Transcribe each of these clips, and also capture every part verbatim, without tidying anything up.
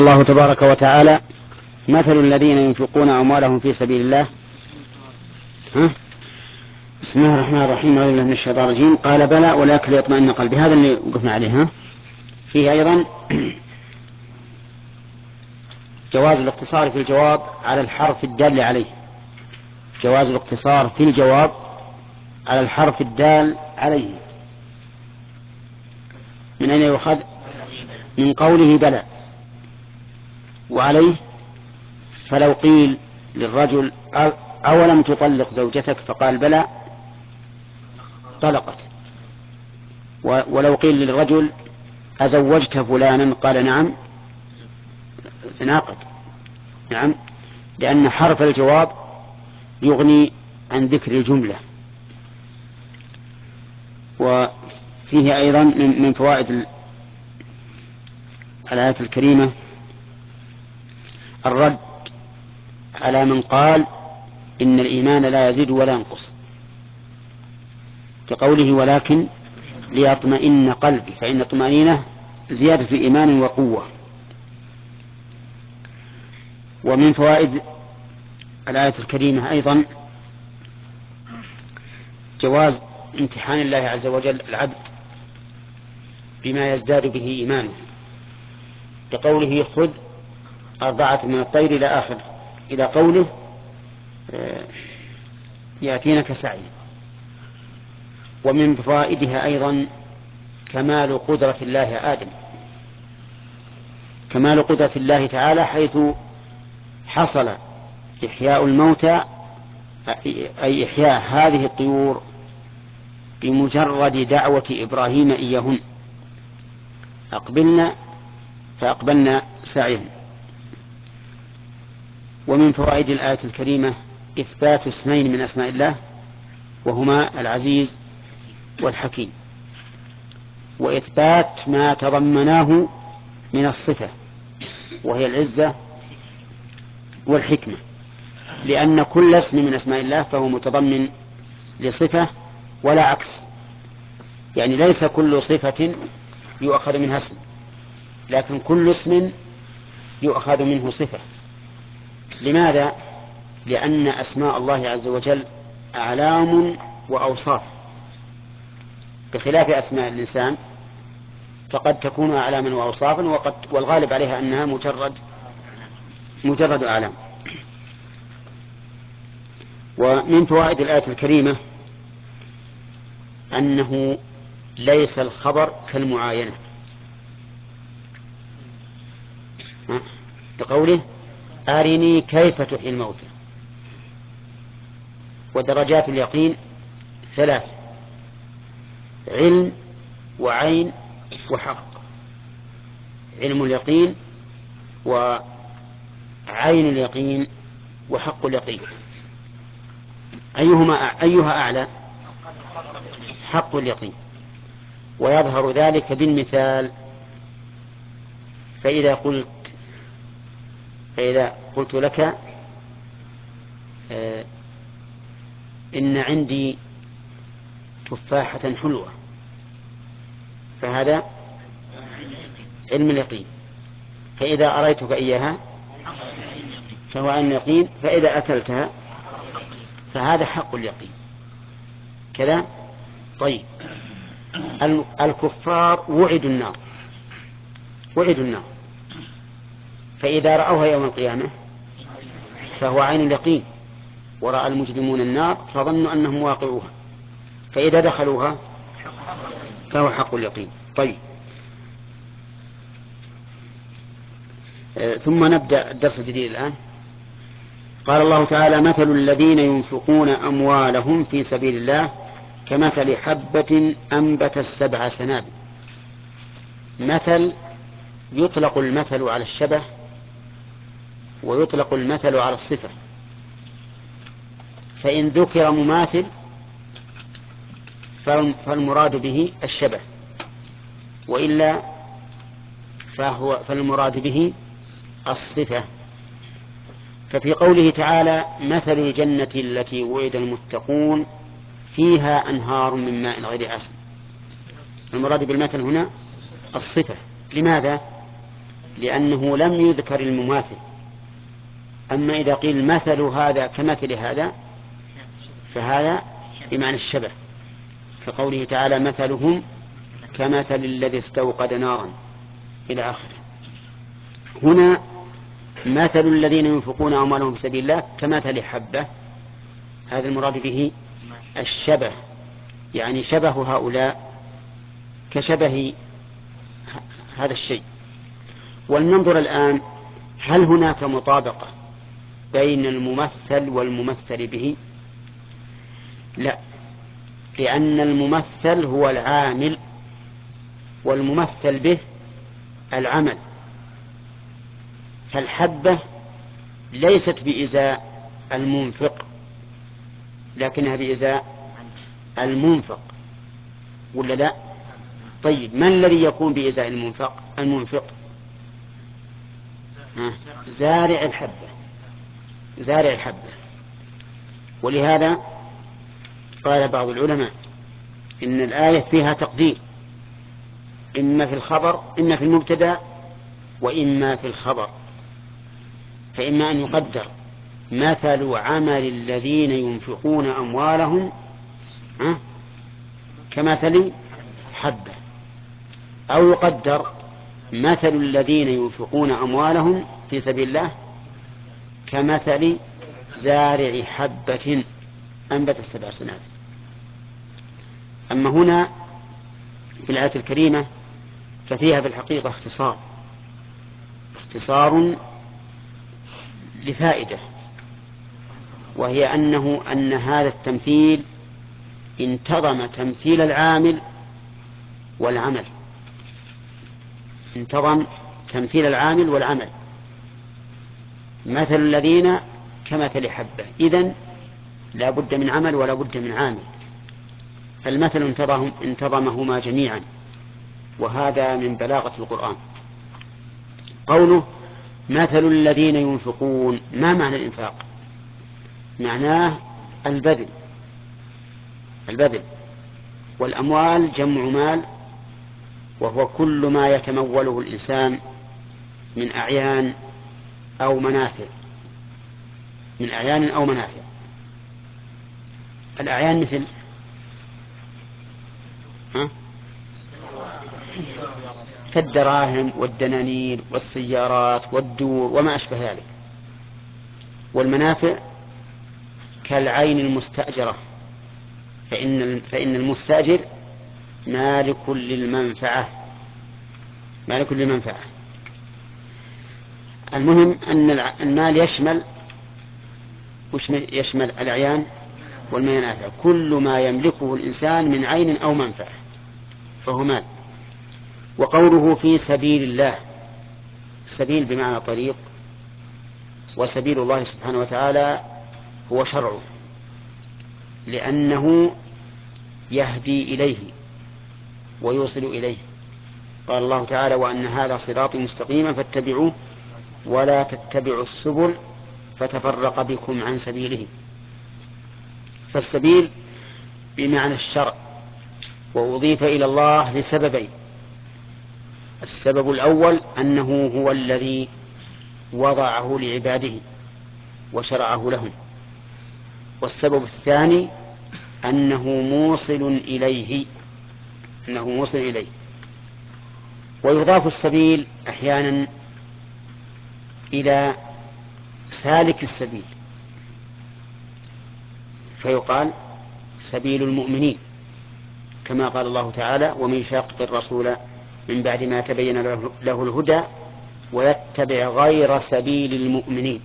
الله تبارك وتعالى: مثل الذين ينفقون أموالهم في سبيل الله. ها؟ بسم الله الرحمن الرحيم. أعوذ بالله من الشيطان الرجيم. قال: بلى ولكن ليطمئن قلبي. هذا اللي وقفنا عليه. ها؟ فيه أيضا جواز الاقتصار في الجواب على الحرف الدال عليه. جواز الاقتصار في الجواب على الحرف الدال عليه. من أين يؤخذ؟ من قوله بلى وعليه. فلو قيل للرجل: أولم تطلق زوجتك؟ فقال: بلى، طلقت. ولو قيل للرجل: أزوجت فلانا؟ قال: نعم، تناقض. نعم، لأن حرف الجواب يغني عن ذكر الجملة. وفيه أيضا من فوائد الآية الكريمة الرد على من قال إن الإيمان لا يزيد ولا ينقص، كقوله: ولكن ليطمئن قلبي، فإن الطمأنينة زيادة في إيمان وقوة. ومن فوائد الآية الكريمة أيضا جواز امتحان الله عز وجل العبد بما يزداد به إيمانه، كقوله: خذ أربعة من الطير إلى آخر، إلى قوله: يأتينك سعي. ومن فوائدها أيضا كمال قدرة الله آدم، كمال قدرة الله تعالى، حيث حصل إحياء الموتى، أي إحياء هذه الطيور، بمجرد دعوة إبراهيم إياهن: أقبلنا، فأقبلنا سعيهم. ومن فوائد الآية الكريمة إثبات اسمين من أسماء الله، وهما العزيز والحكيم، وإثبات ما تضمناه من الصفة، وهي العزة والحكمة، لأن كل اسم من أسماء الله فهو متضمن لصفة ولا عكس. يعني ليس كل صفة يؤخذ منها اسم، لكن كل اسم يؤخذ منه صفة. لماذا؟ لأن أسماء الله عز وجل أعلام وأوصاف، بخلاف أسماء الإنسان فقد تكون أعلاما وأوصافا، وقد والغالب عليها أنها مجرد مجرد أعلام. ومن فوائد الآية الكريمة أنه ليس الخبر كالمعاينة، لقوله: أرني كيف تحيي الموتى. ودرجات اليقين ثلاث: علم وعين وحق. علم اليقين وعين اليقين وحق اليقين، أيهما أيها أعلى؟ حق اليقين. ويظهر ذلك بالمثال. فإذا قلت فإذا قلت لك: آه إن عندي تفاحة حلوة، فهذا علم اليقين. فإذا أريتك إياها فهو علم اليقين، فإذا أكلتها فهذا حق اليقين. كذا. طيب، الكفار وعدوا النار وعدوا النار فإذا رأوها يوم القيامة فهو عين اليقين، ورأى المجرمون النار فظنوا أنهم واقعوها، فإذا دخلوها فهو حق اليقين. طيب، آه ثم نبدأ الدرس الجديد الآن. قال الله تعالى: مثل الذين ينفقون أموالهم في سبيل الله كمثل حبة أنبتت سبع سنابل. مثل، يطلق المثل على الشبه، ويطلق المثل على الصفة. فإن ذكر مماثل فالمراد به الشبه، وإلا فهو فالمراد به الصفة. ففي قوله تعالى: مثل الجنة التي وعد المتقون فيها أنهار من ماء غير آسن، المراد بالمثل هنا الصفة. لماذا؟ لأنه لم يذكر المماثل. أما إذا قيل مثل هذا كمثل هذا فهذا بمعنى الشبه، كقوله تعالى مثلهم كمثل الذي استوقد نارا إلى آخره. هنا مثل الذين ينفقون أموالهم في سبيل الله كمثل حبة، هذا المراد به الشبه، يعني شبه هؤلاء كشبه هذا الشيء. ولننظر الآن هل هناك مطابقة بين الممثل والممثل به؟ لا، لأن الممثل هو العامل والممثل به العمل. فالحبة ليست بإزاء المنفق لكنها بإزاء المنفق، ولا لا؟ طيب ما الذي يكون بإزاء المنفق المنفق زارع الحبة، زارع الحبة. ولهذا قال بعض العلماء إن الآية فيها تقدير، إما في الخبر إما في المبتدأ وإما في الخبر. فإما أن يقدر مثل عمل الذين ينفقون أموالهم كمثل حبة، أو يقدر مثل الذين ينفقون أموالهم في سبيل الله كمثل زارع حبة أنبت السبع سنابل. أما هنا في الآية الكريمة ففيها في الحقيقة اختصار اختصار لفائدة، وهي أنه أن هذا التمثيل انتظم تمثيل العامل والعمل، انتظم تمثيل العامل والعمل. مثل الذين كمثل حبة، إذن لا بد من عمل ولا بد من عامل، فالمثل انتظم انتظمهما جميعا، وهذا من بلاغة القرآن. قوله مثل الذين ينفقون، ما معنى الإنفاق؟ معناه البذل، البذل. والأموال جمع مال، وهو كل ما يتموله الإنسان من أعيان أو منافع، من أعيان أو منافع. الأعيان مثل ها؟ كالدراهم والدنانير والسيارات والدور وما أشبه ذلك. والمنافع كالعين المستأجرة، فإن فإن المستأجر مالك للمنفعة، مالك للمنفعة. المهم أن المال يشمل وش يشمل الأعيان والمنافع، كل ما يملكه الإنسان من عين أو منفعة فهو مال. وقوله في سبيل الله، السبيل بمعنى طريق، وسبيل الله سبحانه وتعالى هو شرعه، لأنه يهدي إليه ويوصل إليه. قال الله تعالى وأن هذا صراطي مستقيما فاتبعوه ولا تتبعوا السبل فتفرق بكم عن سبيله. فالسبيل بمعنى الشرع، وأضيف إلى الله لسببين: السبب الأول أنه هو الذي وضعه لعباده وشرعه لهم، والسبب الثاني أنه موصل إليه، أنه موصل إليه. ويضاف السبيل أحيانا إلى سالك السبيل، فيقال سبيل المؤمنين، كما قال الله تعالى ومن يشاقق الرسول من بعد ما تبين له الهدى ويتبع غير سبيل المؤمنين.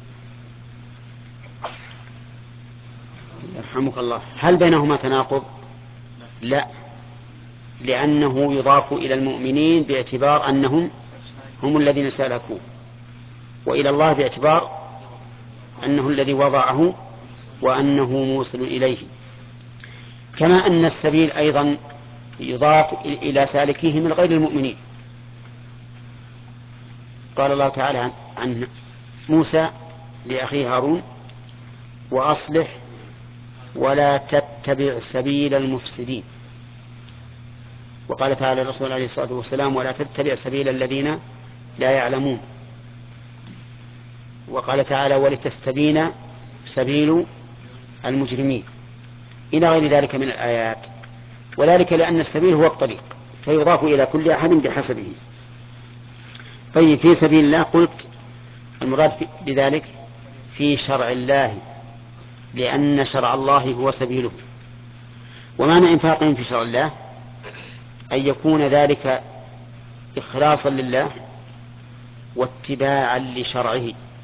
يرحمك الله. هل بينهما تناقض؟ لا، لأنه يضاف إلى المؤمنين باعتبار أنهم هم الذين سلكوه، وإلى الله باعتبار أنه الذي وضعه وأنه موصل إليه. كما أن السبيل أيضا يضاف إلى سالكيه من غير المؤمنين. قال الله تعالى عن موسى لأخيه هارون وأصلح ولا تتبع سبيل المفسدين. وقال تعالى الرسول عليه الصلاة والسلام ولا تتبع سبيل الذين لا يعلمون. وقال تعالى ولتستبين سبيل المجرمين إلى غير ذلك من الآيات. وذلك لأن السبيل هو الطريق فيضاف إلى كل أحد بحسبه. طيب في سبيل الله قلت المراد بذلك في شرع الله لأن شرع الله هو سبيله. ومعنى إنفاقهم في شرع الله أن يكون ذلك إخلاصا لله واتباعا لشرعه.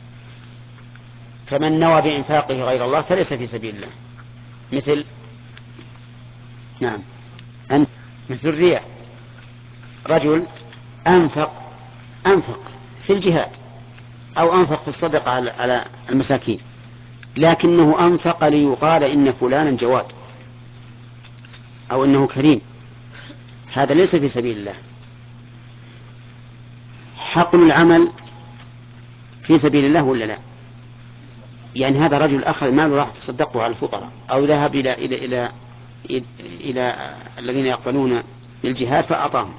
فمن نوى بإنفاقه غير الله فليس في سبيل الله. مثل نعم أنت مثل الرياء. رجل أنفق أنفق في الجهاد أو أنفق في الصدقة على المساكين لكنه أنفق ليقال إن فلانا جواد أو إنه كريم، هذا ليس في سبيل الله. حقن العمل في سبيل الله ولا لا؟ يعني هذا رجل أخذ ماله راح تصدقه على الفقراء أو ذهب إلى إلى إلى إلى, إلى الذين يقبلون الجهاد فأعطاهم.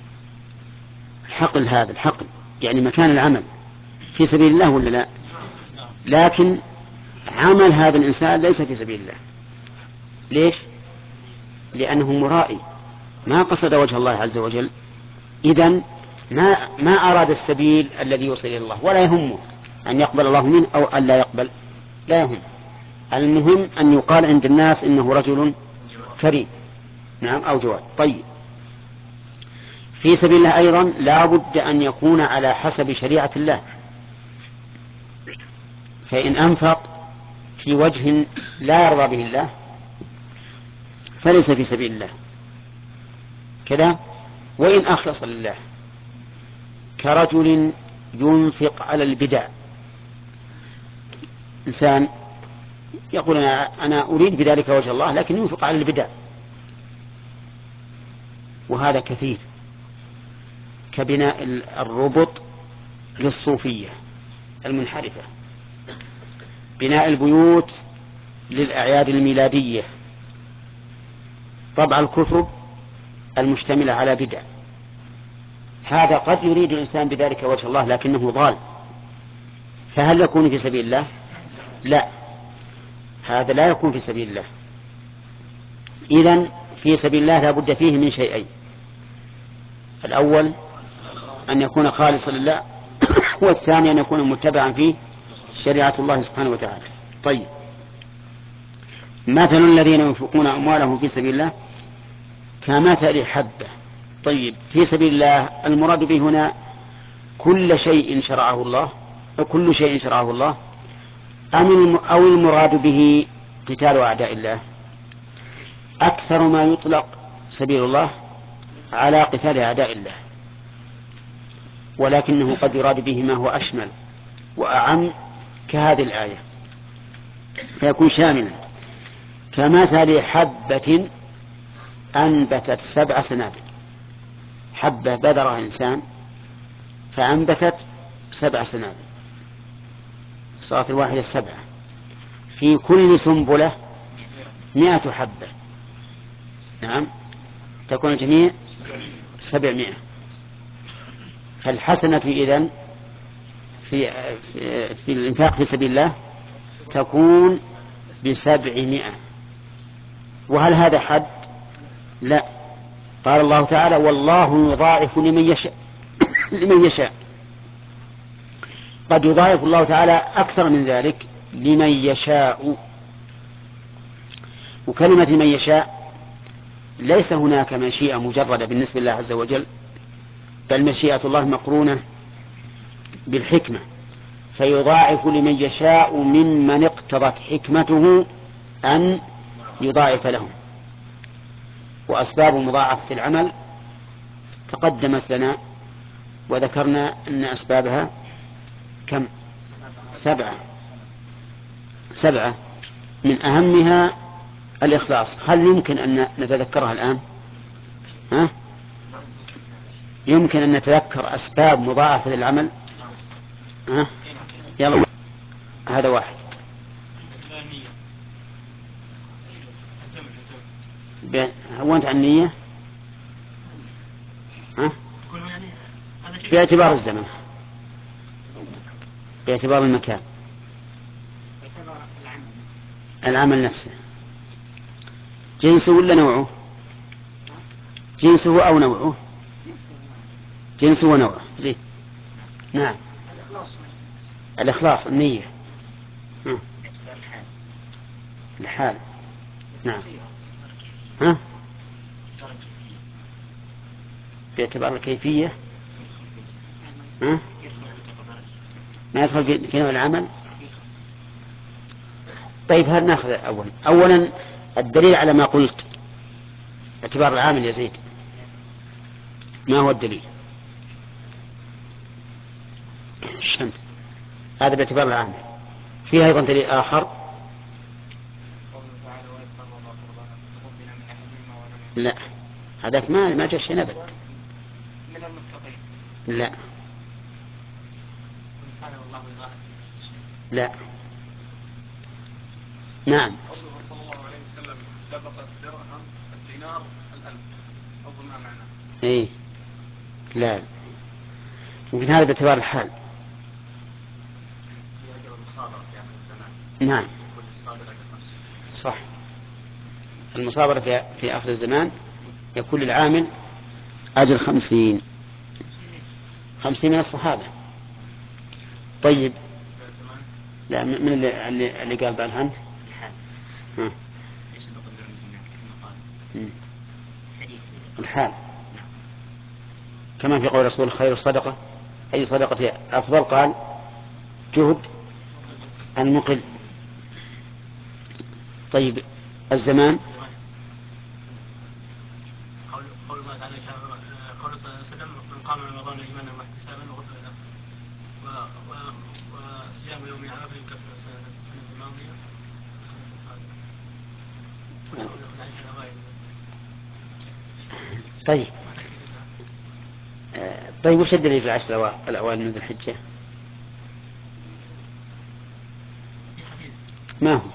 حقل هذا الحقل يعني مكان العمل في سبيل الله ولا لا؟ لكن عمل هذا الإنسان ليس في سبيل الله. ليش؟ لأنه مرائي ما قصد وجه الله عز وجل. إذن ما ما أراد السبيل الذي يوصل إلى الله ولا يهمه أن يقبل الله منه أو أن لا يقبل، لا يهم. المهم أن يقال عند الناس إنه رجل كريم نعم أو جواد. طيب في سبيل الله أيضا لا بد أن يكون على حسب شريعة الله. فإن أنفق في وجه لا يرضى به الله فليس في سبيل الله كذا. وإن أخلص لله كرجل ينفق على البدع، إنسان يقول أنا أريد بذلك وجه الله لكن ينفق على البدع، وهذا كثير كبناء الربط للصوفية المنحرفة، بناء البيوت للأعياد الميلادية، طبع الكتب المشتملة على بدع. هذا قد يريد الإنسان بذلك وجه الله لكنه ضال، فهل يكون في سبيل الله؟ لا، هذا لا يكون في سبيل الله. إذن في سبيل الله لا بد فيه من شيئين: الأول أن يكون خالصا لله، والثاني أن يكون متبعا فيه شريعة الله سبحانه وتعالى. طيب مثل الذين ينفقون أموالهم في سبيل الله كمثل حبة. طيب في سبيل الله المراد به هنا كل شيء شرعه الله وكل شيء شرعه الله أم أو المراد به قتال أعداء الله؟ أكثر ما يطلق سبيل الله على قتال أعداء الله، ولكنه قد يراد به ما هو أشمل وأعم كهذه الآية فيكون شاملا. كمثل حبة أنبتت سبع سنابل. حبة بذرها إنسان فأنبتت سبع سنابل، صارت الواحدة سبعة، في كل سنبلة مئة حبة، نعم تكون الجميع سبعمائة. فالحسنة إذن في, في, في الإنفاق في سبيل الله تكون بسبعمائة. وهل هذا حد؟ لا. قال الله تعالى والله يضاعف لمن يشاء لمن يشاء. قد يضاعف الله تعالى أكثر من ذلك لمن يشاء. وكلمة من يشاء ليس هناك مشيئة مجردة بالنسبة لله عز وجل، بل مشيئة الله مقرونة بالحكمة، فيضاعف لمن يشاء ممن اقتضت حكمته أن يضاعف لهم. وأسباب مضاعفة العمل تقدمت لنا وذكرنا أن أسبابها كم؟ سبعة سبعة من أهمها الإخلاص. هل يمكن أن نتذكرها الآن؟ ها؟ يمكن أن نتذكر أسباب مضاعفة العمل؟ ها؟ يلا هذا واحد. هو أنت عن النية؟ ها؟ باعتبار الزمن باعتبار المكان. العمل نفسه جنسه ولا نوعه؟ جنسه أو نوعه؟ جنسه ونوعه. زين. نعم. الإخلاص النية. ها. الحال. نعم. ها؟ باعتبار الكيفية. ها؟ ما يدخل في نوع العمل. طيب هل ناخذ أولا أولا الدليل على ما قلت باعتبار العامل يزيد. ما هو الدليل؟ الشمس هذا باعتبار العامل. فيه أيضا دليل آخر. لا هذاك ما ما جاء شيء أبدا. لا لا. نعم. صلى الله عليه وسلم سبق الدرهم الدينار الألف أو ما معناه. إيه لا يمكن هذا باعتبار الحال. نعم صح. المصابرة في, في آخر الزمان يكون للعامل أجر خمسين خمسين من الصحابة. طيب لا من اللي, اللي, اللي قال بالهمت الحال. الحال كما في قول رسول خير الصدقة أي صدقة أفضل؟ قال جهد المقل. طيب الزمان قول الله تعالى قول صلى الله عليه وسلم من قام رمضان إيمانا واحتسابا غفر له وصيام يوم عرفة يكفر السنة الماضية. طيب طيب وش الدليل في العشر الأوائل من ذي الحجة؟ ما هو؟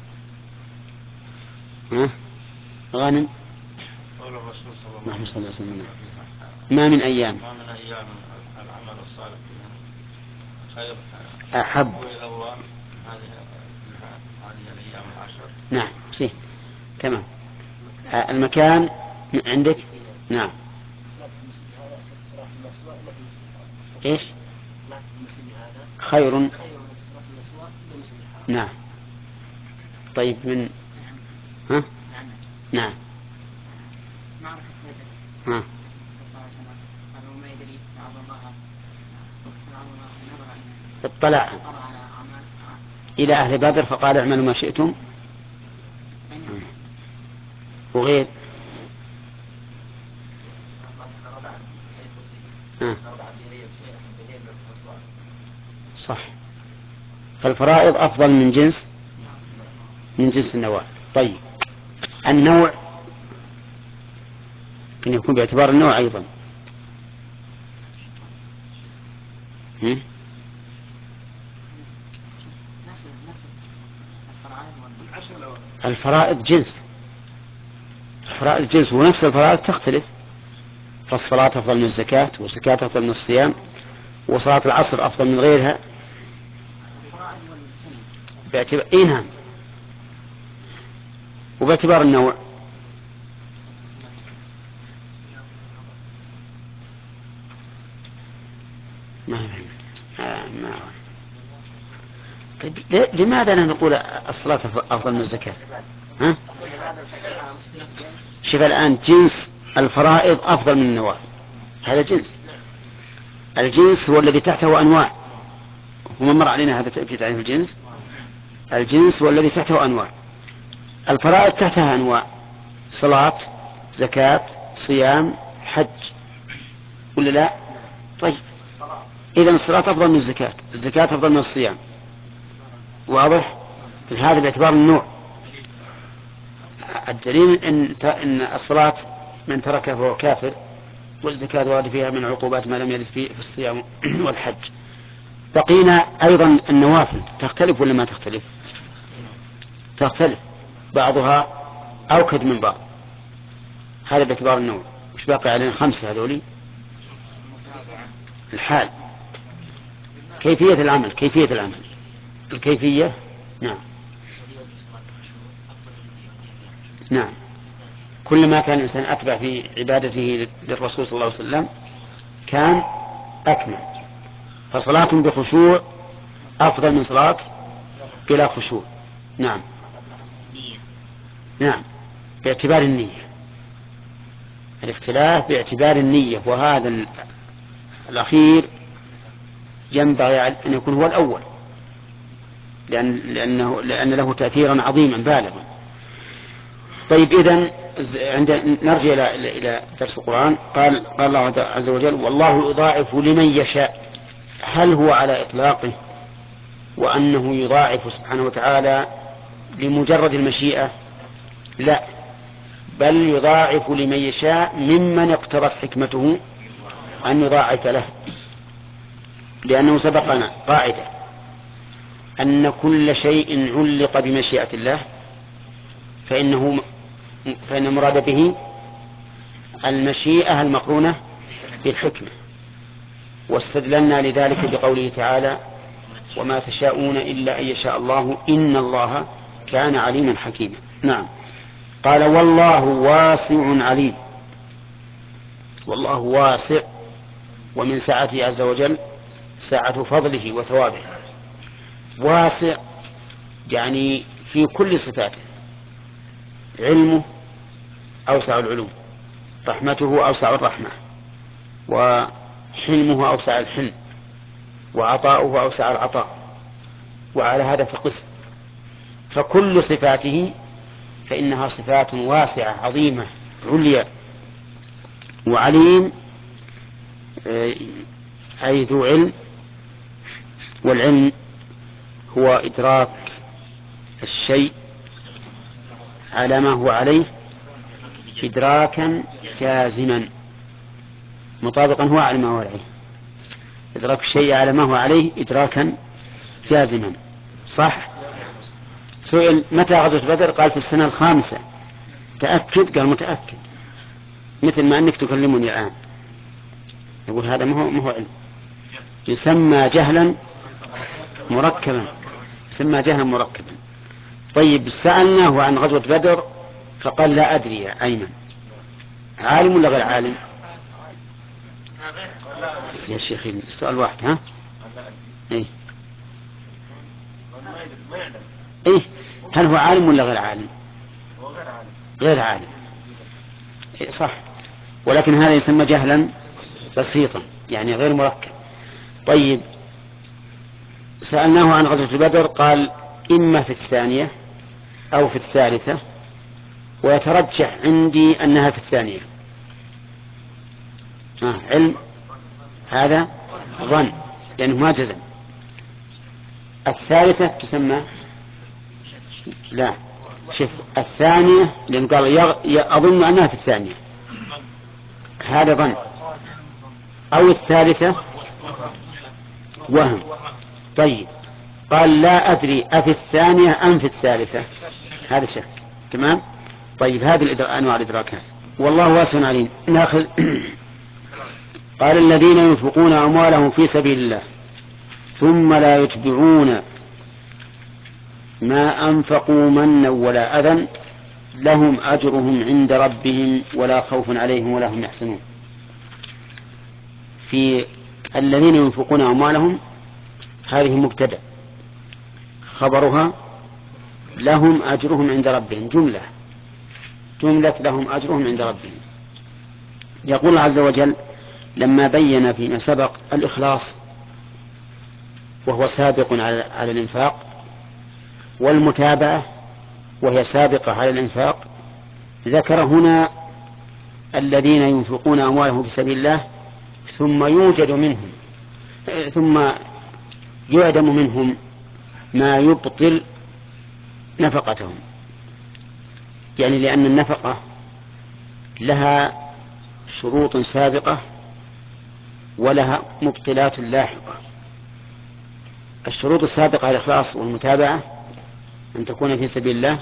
ها؟ غانم قول الرسول صلى الله عليه وسلم ما من أيام ما من أيام العمل الصالح خير أحب إلى الله هذه هذه الأيام العشر. نعم صحيح تمام. المكان عندك. نعم. إيش خير. نعم. طيب من ها؟ نعم. ها. اطلع إلى أهل بدر فقال اعملوا ما شئتم. وغير ها. صح. فالفرائض أفضل من جنس من جنس النوافل. طيب النوع أن يكون باعتبار النوع أيضا. هم؟ الفرائض جنس الفرائض جنس ونفس الفرائض تختلف. فالصلاة أفضل من الزكاة والزكاة أفضل من الصيام وصلاة العصر أفضل من غيرها باعتبار إيه. نعم. وباعتبار النوع ما ما طيب لماذا لا نقول الصلاة أفضل من الزكاة؟ ها؟ شوف الآن جنس الفرائض أفضل من النوافل. هذا جنس. الجنس هو الذي تحته أنواع وما مر علينا هذا في تعريف الجنس. الجنس هو الذي تحته أنواع. الفرائض تحتها أنواع صلاة زكاة صيام حج ولا لا؟ طيب إذن الصلاة أفضل من الزكاة الزكاة أفضل من الصيام. واضح؟ هذا باعتبار النوع. الدليل إن, إن الصلاة من تركها فهو كافر والزكاة ورد فيها من عقوبات ما لم يرد فيه في الصيام والحج. بقينا أيضا النوافل تختلف ولا ما تختلف؟ تختلف بعضها أوكد من بعض. هذا باعتبار النوع. مش باقي علينا خمسة هذولي. الحال كيفية العمل كيفية العمل الكيفية. نعم نعم كلما كان الإنسان أتبع في عبادته للرسول صلى الله عليه وسلم كان أكمل. فصلاة بخشوع أفضل من صلاة بلا خشوع. نعم نعم باعتبار النية، الاختلاف باعتبار النية، وهذا الأخير ينبغي أن يكون هو الأول، لأن لأنه لأن له تأثيرا عظيما بالغا. طيب إذن عند نرجع إلى إلى درس القرآن. قال قال الله عز وجل: والله يضاعف لمن يشاء. هل هو على إطلاقه وأنه يضاعف سبحانه وتعالى لمجرد المشيئة؟ لا، بل يضاعف لمن يشاء ممن اقتضت حكمته أن يضاعف له، لأنه سبقنا قاعدة أن كل شيء علق بمشيئة الله فإنه فإن المراد به المشيئة المقرونة بالحكمة. واستدللنا لذلك بقوله تعالى: وما تشاءون إلا أن يشاء الله إن الله كان عليما حكيما. نعم. قال: والله واسع عليم. والله واسع، ومن سعته عز وجل سعة فضله وثوابه. واسع يعني في كل صفاته، علمه أوسع العلوم، رحمته أوسع الرحمة، وحلمه أوسع الحلم، وعطاؤه أوسع العطاء، وعلى هذا فقس. فكل صفاته فإنها صفات واسعة عظيمة عليا. وعليم أي ذو علم، والعلم هو إدراك الشيء على ما هو عليه إدراكا جازما مطابقا هو على ما هو عليه. إدراك الشيء على ما هو عليه إدراكا جازما. صح. سئل: متى غزوة بدر؟ قال: في السنة الخامسة. تأكد؟ قال: متأكد. مثل ما أنك تكلمني الآن. يقول هذا ما هو ما هو علم، يسمى جهلا مركبا، يسمى جهلا مركبا. طيب سألناه عن غزوة بدر فقال: لا أدري يا أيمن، عالم ولا غير عالم؟ يا شيخ السؤال واحد. ها إيه؟ إيه؟ هل هو عالم ولا غير عالم؟ غير عالم. إيه صح، ولكن هذا يسمى جهلا بسيطا يعني غير مركب. طيب سألناه عن غزوة بدر قال: إما في الثانية أو في الثالثة، ويترجح عندي أنها في الثانية. آه علم، هذا ظن لأنه ما جزم. الثالثة تسمى لا شوف الثانية لأنه قال يغ... أظن أنها في الثانية، هذا ظن. أو الثالثة وهم. طيب قال: لا أدري أفي الثانية أم في الثالثة، هذا شك. تمام. طيب هذه أنواع الإدراكات. والله واسع عليم. ناخذ قال: الذين ينفقون أموالهم في سبيل الله ثم لا يتبعون ما أنفقوا منا ولا أذى لهم أجرهم عند ربهم ولا خوف عليهم ولا هم يحزنون. في الذين ينفقون أموالهم هذه مبتدأ، خبرها لهم أجرهم عند ربهم، جملة جملة لهم أجرهم عند ربهم. يقول الله عز وجل لما بين فيما سبق الإخلاص وهو سابق على على الإنفاق، والمتابعة وهي سابقة على الإنفاق، ذكر هنا الذين ينفقون أموالهم في سبيل الله ثم يوجد منهم ثم يعدم منهم ما يبطل نفقتهم. يعني لأن النفقة لها شروط سابقة ولها مبطلات لاحقة. الشروط السابقة الإخلاص والمتابعة أن تكون في سبيل الله،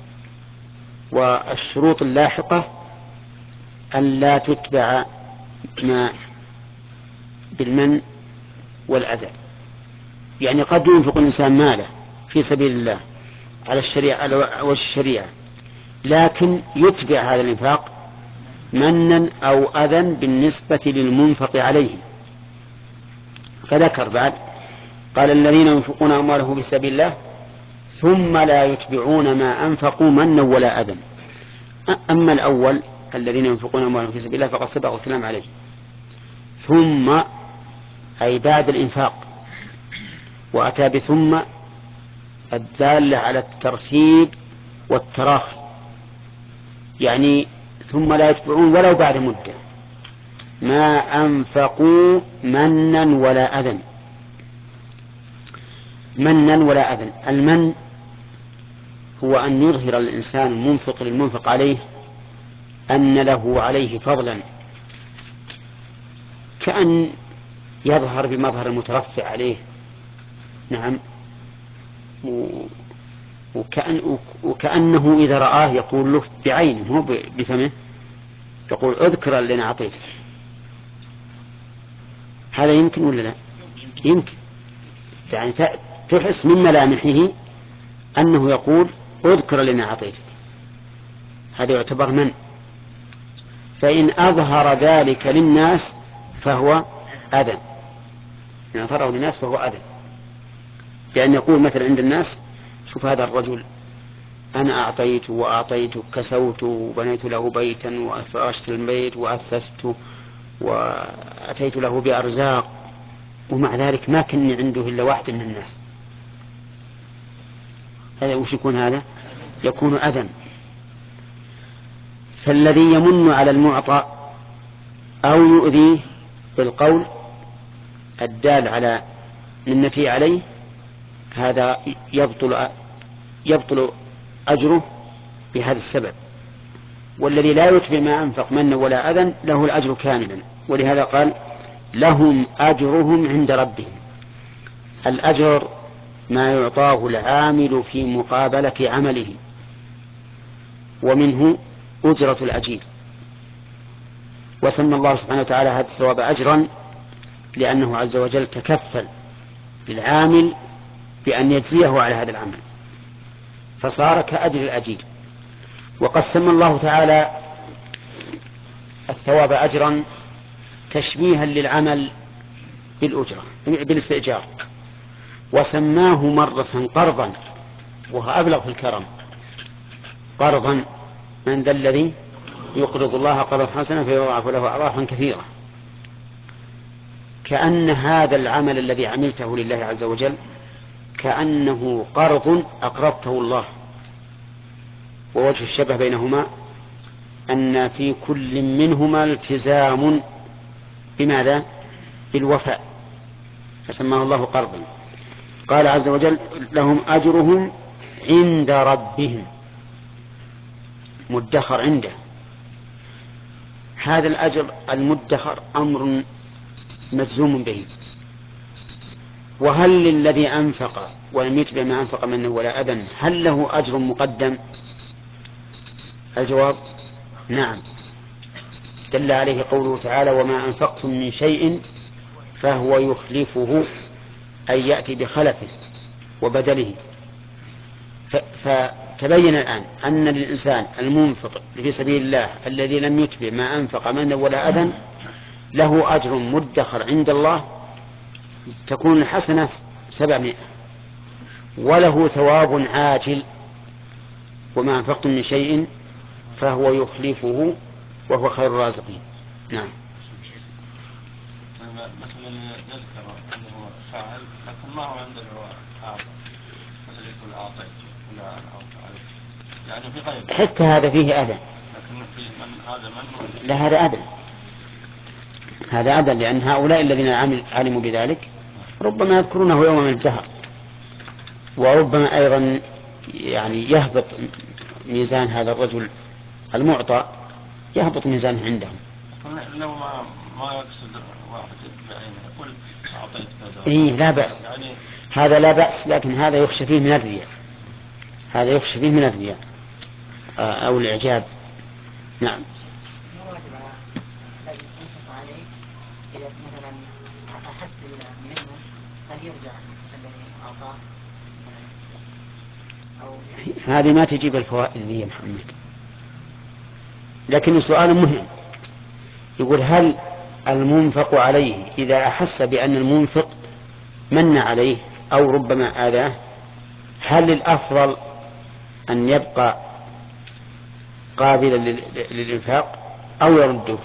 والشروط اللاحقة أن لا تتبع ما بالمن والأذى. يعني قد ينفق الإنسان ماله في سبيل الله على الشريعة على وجه الشريعة، لكن يتبع هذا الإنفاق منا أو أذى بالنسبة للمنفق عليه. فذكر بعد قال الذين ينفقون أموالهم في سبيل الله ثم لا يتبعون ما أنفقوا منا ولا أذى. أما الأول الذين ينفقون أموالهم في سبيل الله فقد سبق الكلام عليه. ثم أي بعد الإنفاق، وأتى بثم الدالة على الترتيب والتراخي، يعني ثم لا يتبعون ولو بعد مدة ما أنفقوا منا ولا أذى. منا ولا أذى، المن هو أن يظهر الإنسان المنفق للمنفق عليه أن له عليه فضلا، كأن يظهر بمظهر المترفع عليه. نعم، وكأن وكأنه إذا رآه يقول له بعينه مو بفمه، يقول اذكر اللي أنا أعطيتك. هذا يمكن ولا لا؟ يمكن، يعني تحس من ملامحه أنه يقول اذكر اللي أنا أعطيتك. هذا يعتبر من. فإن أظهر ذلك للناس فهو أذى، إن أظهره للناس فهو أذى، لأن يقول مثلا عند الناس شوف هذا الرجل أنا أعطيت وأعطيت كسوت وبنيت له بيتا وفرشت البيت وأثثت وأتيت له بأرزاق، ومع ذلك ما كني عنده إلا واحد من الناس. هذا وش يكون؟ هذا يكون أذى. فالذي يمن على المعطى أو يؤذيه بالقول الدال على منته عليه هذا يبطل يبطل أجره بهذا السبب. والذي لا يتبع ما أنفق منا ولا أذى له الأجر كاملا، ولهذا قال لهم أجرهم عند ربهم. الأجر ما يعطاه العامل في مقابلة عمله، ومنه أجرة الأجير. وسمى الله سبحانه وتعالى هذا الثواب أجرا لأنه عز وجل تكفل للعامل بأن يجزيه على هذا العمل، فصار كأجر الأجير. وقد سمى الله تعالى الثواب أجرا تشبيها للعمل بالأجرة بالاستئجار، وسماه مرة قرضا، وهو أبلغ في الكرم. قرضا من ذا الذي يقرض الله قرضا حسنا فيضاعف له أضعافا كثيرة. كأن هذا العمل الذي عملته لله عز وجل كأنه قرض أقرضته الله. ووجه الشبه بينهما أن في كل منهما التزام بماذا؟ بالوفاء، فسماه الله قرضا. قال عز وجل لهم أجرهم عند ربهم، مدخر عنده. هذا الأجر المدخر أمر مجزوم به. وهل للذي أنفق ولم يتبع ما أنفق منه ولا أذى هل له أجر مقدم؟ الجواب نعم، دل عليه قوله تعالى وما أنفقتم من شيء فهو يخلفه، أي يأتي بخلفه وبدله. فتبين الآن أن للإنسان المنفق في سبيل الله الذي لم يتبع ما أنفق منه ولا أذى له أجر مدخر عند الله تكون الحسنة سبعمائة، وله ثواب عاجل وما أنفقتم من شيء فهو يخلفه وهو خير الرازقين. نعم. مثلا يذكر أنه فاعل لكن ما هو عنده عاقل، مثل يقول أعطيت ولا أعطيت، يعني في غير حتى هذا فيه أذى. لكن في من هذا من لا، هذا أذى، هذا أذى، لأن هؤلاء الذين علموا بذلك ربما يذكرونه يوم من الجهر، وربما أيضا يعني يهبط ميزان هذا الرجل المعطى، يهبط ميزانه عندهم. لو ما ما يقصد واحد بعينه يقول أعطيت كذا. إيه لا بأس، يعني هذا لا بأس، لكن هذا يخشى فيه من الرياء، هذا يخشى فيه من الرياء أو الإعجاب. نعم. إذا مثلا أحس منه هل يرجع هذه ما تجيب الفوائد ذي يا محمد، لكن سؤال مهم. يقول هل المنفق عليه إذا أحس بأن المنفق من عليه أو ربما آذاه، هل الأفضل أن يبقى قابلا للإنفاق أو يرده؟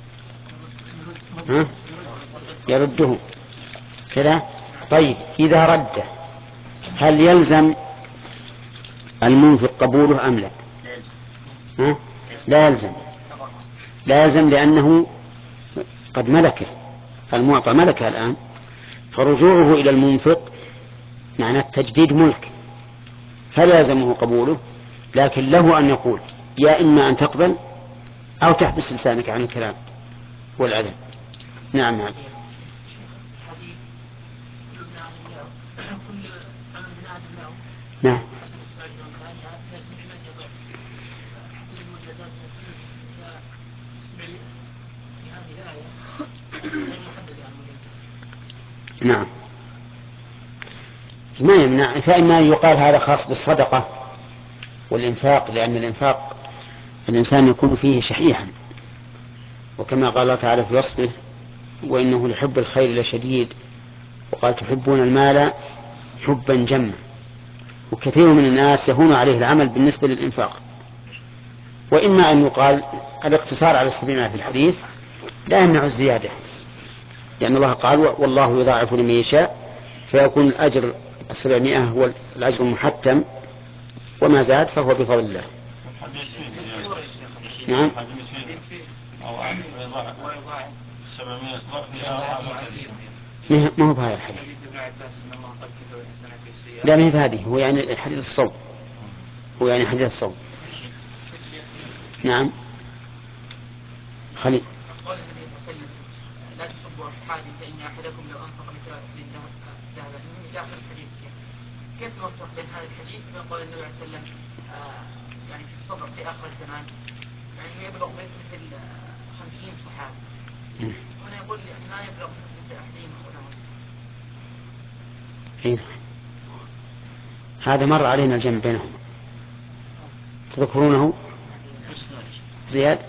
ها؟ يرده كذا. طيب إذا رده هل يلزم المنفق قبوله أم لا؟ ها؟ لا يلزم، لا يلزم، لأنه قد ملكه، المعطى ملكه الآن، فرجوعه إلى المنفق معناه تجديد ملك، فلا يلزمه قبوله، لكن له أن يقول يا إما أن تقبل أو تحبس لسانك عن الكلام والأذى. نعم نعم. نعم. نعم ما يمنع، فإما يقال هذا خاص بالصدقة والإنفاق، لأن الإنفاق الإنسان يكون فيه شحيحا، وكما قال الله تعالى في وصفه وإنه لحب الخير لشديد، وقال تحبون المال حبا جما، وكثير من الناس يهون عليه العمل بالنسبة للإنفاق. وإما أن يقال الاقتصار على السبيل في الحديث لا يمنع الزيادة، لأن الله قال والله يضاعف لمن يشاء، فيكون الأجر السبعمائة هو الأجر المحتم، وما زاد فهو بفضل الله. نعم. ما هو بهذا الحديث، لا ما هي بهذه، هو يعني حديث الصوم، هو يعني حديث الصوم. نعم. خليل لا تسبوا أصحابي فإن أحدكم لو أنفق مثل ذهب إلى آخر الحديث، كيف نوفق بين هذا الحديث وبين قول النبي عليه وسلم يعني في الصبر في آخر الزمان، يعني يبلغ مثل خمسين صحابي، وأنا يقول يعني ما يبلغ مثل أحدهم ولا إيه. هذا مر علينا الجمع بينهم، تذكرونه زياد؟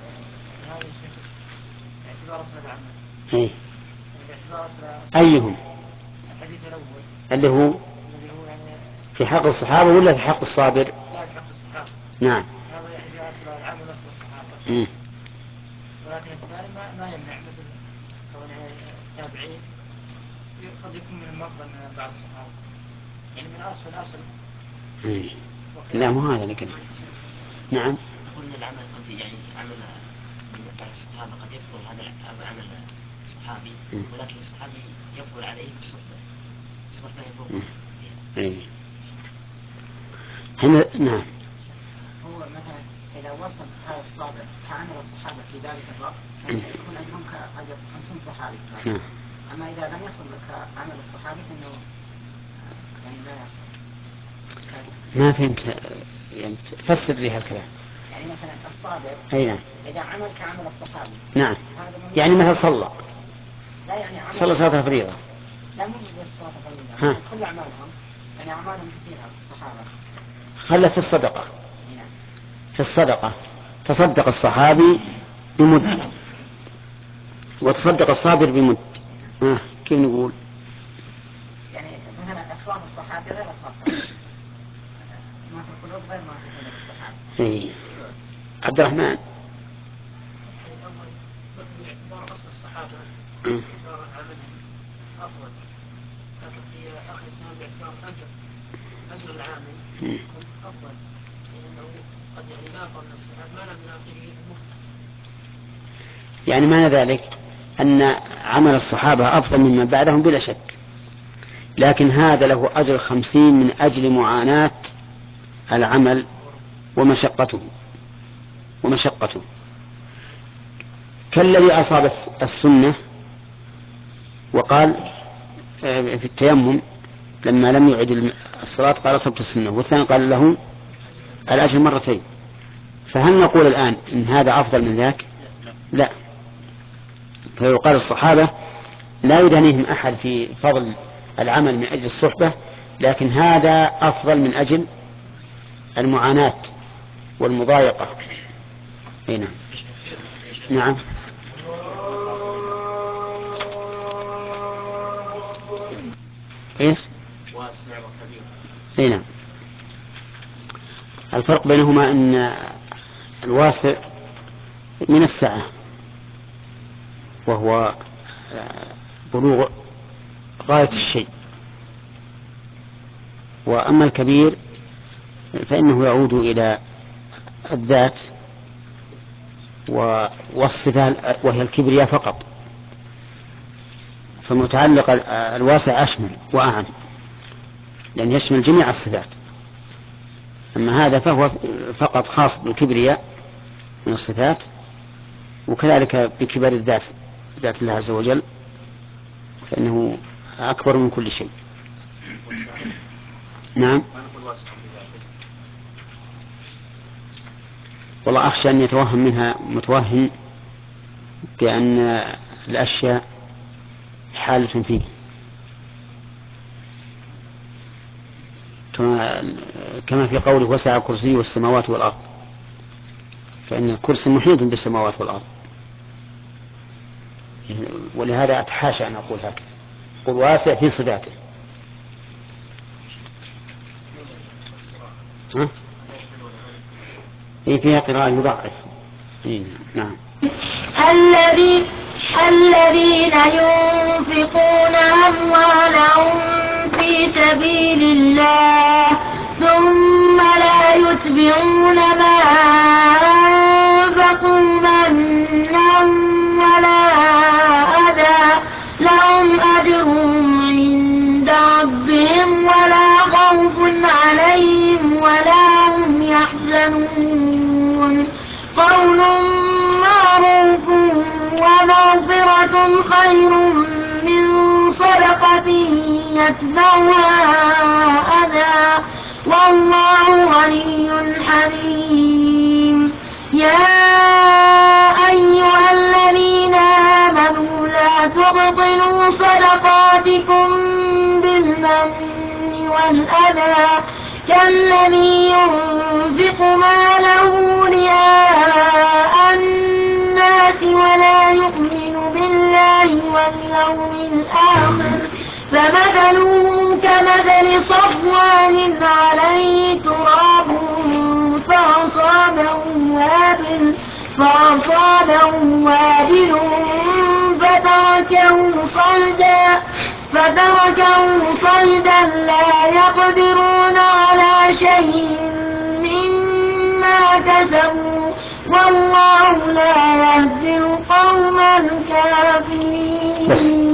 إيه. أيهم؟ الحديث الأول اللي هو في حق الصحابة ولا في حق الصابر؟ لا في حق الصحابة. نعم. هذا يعني أصل العام نفس الصحابة. مم. ولكن الثاني ما ما يمنع مثل كون التابعين قد يكون من المفضل من بعض الصحابة، يعني من أصل أصل. إيه. لا مو هذا لكن. نعم. أقول أن العمل قد يعني عمل من بعض الصحابة قد يفضل هذا العمل الصحابي، ولكن الصحابي يفضل عليه الصحبة، الصحبة يفضل. إيه. هنا نعم. هو مثلا إذا وصل هذا الصابر كعمل الصحابة في ذلك الوقت يكون أجرهم كأجر خمسين صحابي. نعم. أما إذا لم يصل كعمل الصحابي فإنه يعني لا يصل. ما فهمت، يعني فسر لي هالكلام. يعني مثلا الصابر أي نعم. إذا عمل كعمل الصحابي. نعم. يعني مثل صلى. لا يعني عمل صلى صلاة الفريضة. لا مو بس صلاة الفريضة. كل أعمالهم يعني أعمالهم كثيرة الصحابة. خلى في الصدقة. في الصدقة تصدق الصحابي بمد وتصدق الصابر بمد. آه. كيف نقول؟ يعني مثلا إخلاص الصحابي غير إخلاص ما في القلوب غير ما في قلوب الصحابة. إيه. عبد الرحمن. الأول باعتبار أصل الصحابة باعتبار عملهم أفضل، لكن في آخر الزمان باعتبار أجر أجر العامل أفضل، لأنه قد يعني لاقى من الصحابة ما لم يلاقيه المخطئ. يعني معنى ذلك أن عمل الصحابة أفضل ممن بعدهم بلا شك، لكن هذا له أجر خمسين من أجل معاناة العمل ومشقته ومشقته كالذي أصاب السنة وقال في التيمم لما لم يعد الصلاة قال أصبت السنة، والثاني قال له الأجر مرتين. فهل نقول الآن إن هذا أفضل من ذاك؟ لا. فيقال الصحابة لا يدانيهم أحد في فضل العمل من أجل الصحبة، لكن هذا أفضل من أجل المعاناة والمضايقة. هنا نعم. ايش؟ واسع وكبير. هنا الفرق بينهما ان الواسع من السعة وهو بلوغ غاية الشيء، وأما الكبير فإنه يعود إلى الذات والصفة وهي الكبرياء فقط، فمتعلق الواسع أشمل وأعم لأن يشمل جميع الصفات، أما هذا فهو فقط خاص بالكبرياء من الصفات، وكذلك بكبر الذات ذات الله عز وجل فإنه أكبر من كل شيء. نعم. والله أخشى أن يتوهم منها متوهم بأن الأشياء حالة فيه، كما كما في قوله وسع كرسيه السماوات والأرض، فإن الكرسي محيط بالسماوات والأرض، ولهذا أتحاشى أن أقول هكذا، قل واسع في صفاته. ها؟ إيه فيها قراءة يضعف. إيه نعم. الذي الذين ينفقون أموالهم في سبيل الله ثم لا يتبعون ما أنفقوا منا ولا أذى لهم أجرهم عند ربهم ولا خوف عليهم ولا هم يحزنون. قول معروف ومغفرة خير من صدقة يتبعها أذى والله غني حليم. يا أيها الذين آمنوا لا تبطلوا صدقاتكم بالمن والأذى كالذي ينفق ماله رئاء الناس ولا يؤمن بالله واليوم الآخر فمثله كمثل صفوان عليه تراب فأصابه وابل فأصابه وابل فتركه صلدا فتركه صلدا لا يقدرون على شيء مما كسبوا والله لا يهدي القوم الكافرين.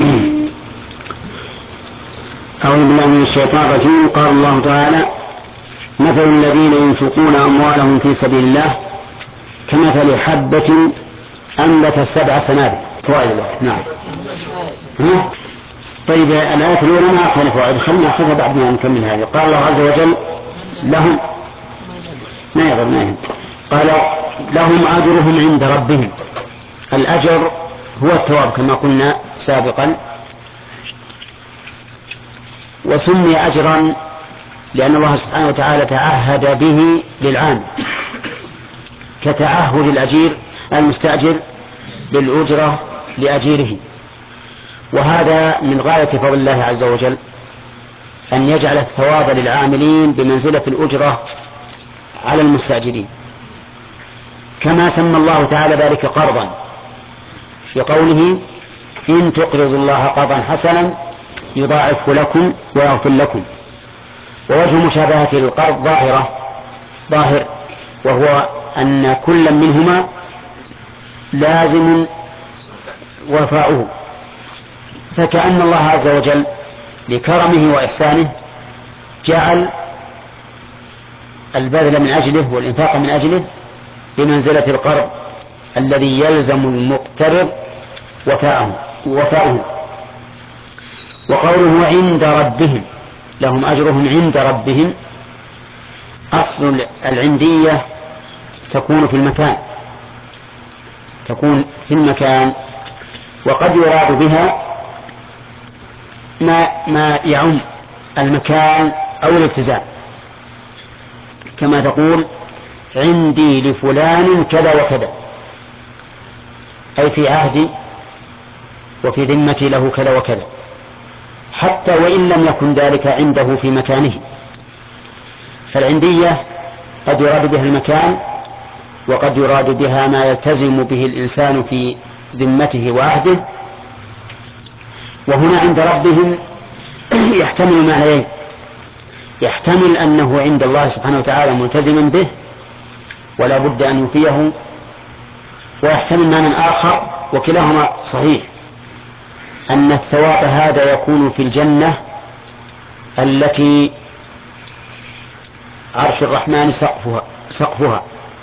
أعوذ بالله من الشيطان الرجيم. قال الله تعالى مثل الذين ينفقون أموالهم في سبيل الله كمثل حبة أنبتت سبع سنابل. فوائد الوقت. نعم. ها؟ طيب الآية الأولى ما أخذنا فوائد، خلنا نأخذها بعد ما نكمل هذه. قال الله عز وجل لهم ما يضر ما يهم. قال لهم أجرهم عند ربهم. الأجر هو الثواب كما قلنا سابقا، وسمي أجرا لأن الله سبحانه وتعالى تعهد به للعام كتعهد الأجير المستأجر بالأجرة لأجيره، وهذا من غاية فضل الله عز وجل أن يجعل الثواب للعاملين بمنزلة الأجرة على المستأجرين، كما سمى الله تعالى ذلك قرضا في قوله إن تقرضوا الله قرضا حسنا يضاعفه لكم ويغفر لكم. ووجه مشابهة القرض ظاهرة ظاهر وهو أن كل منهما لازم وفاؤه، فكأن الله عز وجل لكرمه وإحسانه جعل البذل من أجله والإنفاق من أجله بمنزلة القرض الذي يلزم المقترض وفاؤه وفاؤه. وقوله عند ربهم لهم أجرهم عند ربهم، أصل العندية تكون في المكان تكون في المكان وقد يراد بها ما, ما يعم المكان أو الالتزام، كما تقول عندي لفلان كذا وكذا، أي في عهدي وفي ذمتي له كذا وكذا، حتى وإن لم يكن ذلك عنده في مكانه. فالعندية قد يراد بها المكان، وقد يراد بها ما يلتزم به الإنسان في ذمته وعهده. وهنا عند ربهم يحتمل معنيين: يحتمل أنه عند الله سبحانه وتعالى ملتزم به ولا بد أن يوفيه، ويحتمل معنى آخر وكلاهما صحيح، أن الثواب هذا يكون في الجنة التي عرش الرحمن سقفها, سقفها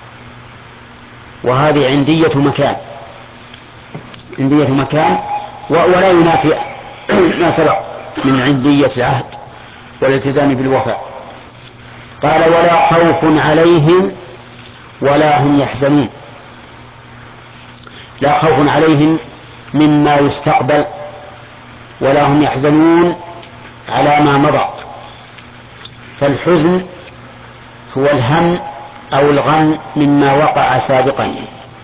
وهذه عندية مكان، عندية مكان ولا ينافي ما سبق من عندية العهد والالتزام بالوفاء. قال ولا خوف عليهم ولا هم يحزنون. لا خوف عليهم مما يستقبل، ولا هم يحزنون على ما مضى. فالحزن هو الهم أو الغم مما وقع سابقا،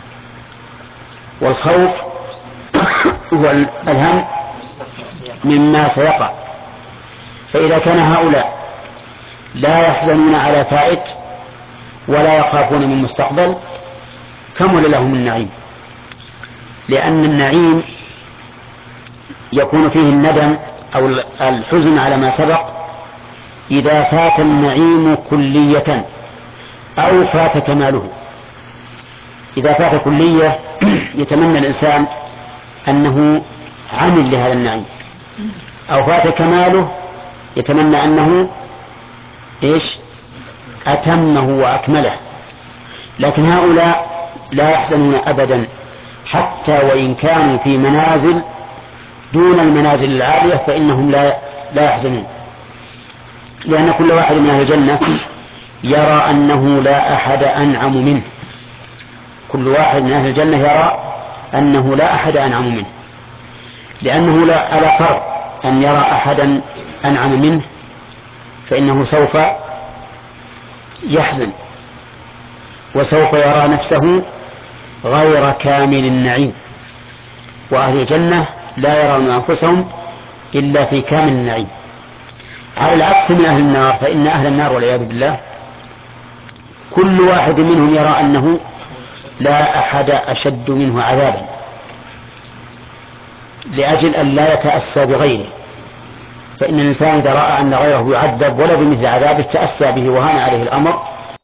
والخوف هو الهم مما سيقع. فإذا كان هؤلاء لا يحزنون على فائت ولا يخافون من مستقبل، كمل لهم النعيم، لأن النعيم يكون فيه الندم أو الحزن على ما سبق إذا فات النعيم كلية أو فات كماله. إذا فات كلية يتمنى الإنسان أنه عمل لهذا النعيم، أو فات كماله يتمنى أنه إيش أتمه وأكمله. لكن هؤلاء لا يحزنون أبدا، حتى وإن كانوا في منازل دون المنازل العالية فإنهم لا لا يحزنون، لأن كل واحد من أهل الجنة يرى أنه لا أحد أنعم منه. كل واحد من أهل الجنة يرى أنه لا أحد أنعم منه، لأنه لا ألا فرض أن يرى أحدا أنعم منه فإنه سوف يحزن وسوف يرى نفسه غير كامل النعيم. وأهل الجنة لا يرون أنفسهم إلا في كامل النعيم، على العكس من أهل النار. فإن أهل النار والعياذ بالله كل واحد منهم يرى أنه لا أحد أشد منه عذابا، لأجل أن لا يتأسى بغيره. فإن الإنسان إذا رأى أن غيره يعذب ولا بمثل عذابه تأسى به وهان عليه الأمر